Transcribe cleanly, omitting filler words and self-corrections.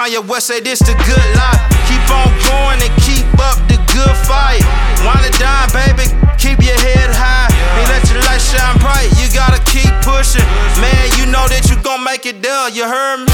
Kanye West say this the good life. Keep on going and keep up the good fight. While it dine, baby, keep your head high. And let your light shine bright, you gotta keep pushing. Man, you know that you gon' make it there, you heard me?